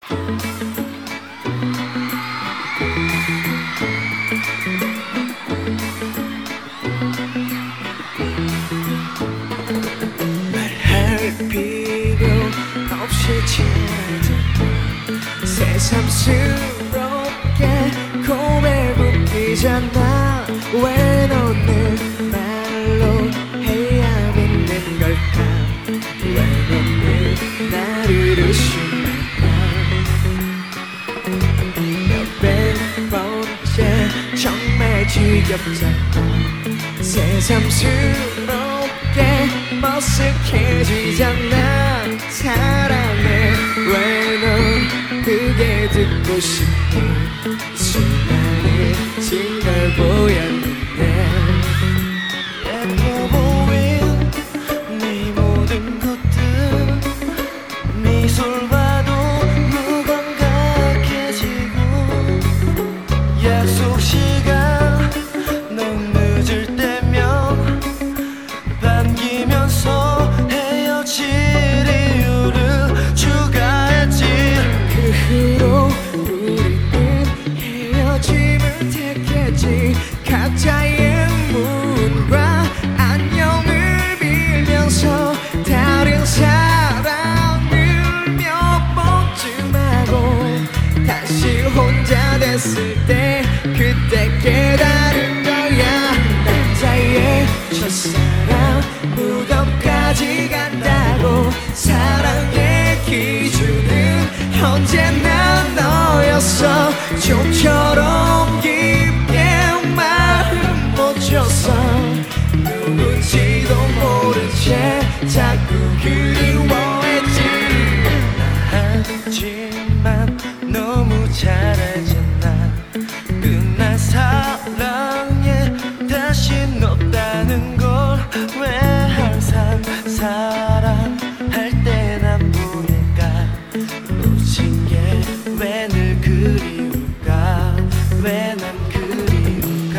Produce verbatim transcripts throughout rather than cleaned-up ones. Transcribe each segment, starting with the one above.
말할 필요 없이 지나쳤던 새삼스럽게 고백 웃기잖아. 왜 너는 말로 해야 믿는 걸까? 왜 너는 나를 의심할까? 몇백 번째 정말 지겹잖아. 새삼스럽게 머쓱해지잖아. 사랑해 왜 넌 그게 듣고 싶니? 수많은 걸 보였는데 예뻐 보인 네 모든 것들 미술 봐도 무감각해지고 약속 시간 너무 늦을 때면 반기면서 헤어질 이유를 추가했지. 그 후로 우리는 헤어짐을 택했지. 각자의 문과 안녕을 빌면서 다른 사랑을 몇 번쯤 하고 다시 혼자 됐을 때 그때 깨달은 거야. 남자의 첫사랑 무덤까지 간다고. 사랑의 기준은 언제나 너였어. 좀처럼 깊게 마음 못 줬어. 누군지도 모른 채 자꾸 그리워했지. 하지만 너무 잘 알잖아. 끝난 사랑에 다신 없다는 걸. 왜 항상 사랑할 때 난 보일까? 놓친 게 왜 늘 그리울까? 왜 난 그리울까?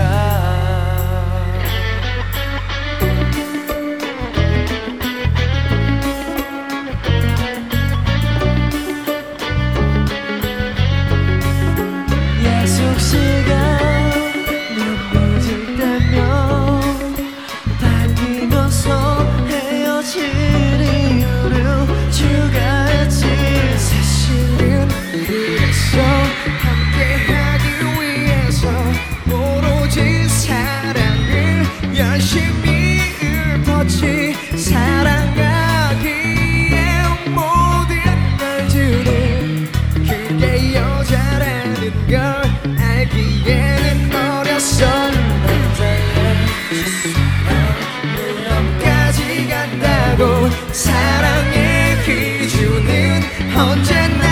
약속 시간 너무 늦을 때면 반기면서 헤어질 이유를 추가했지. 사실은 그랬어. 함께하기 위해서 오로지 사랑을 열심히 읊었지. 사랑하기에 모든 걸 주는 그게 여자라는 걸 알기에는 어렸어. 남자의 무덤까지 간다고. 사랑의 기준은 언제나